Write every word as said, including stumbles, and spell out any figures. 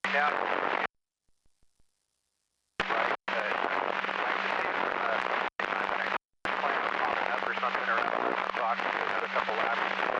Yeah. Right. Uh, I can see uh, plan on popping up or something, or talking to another couple laps.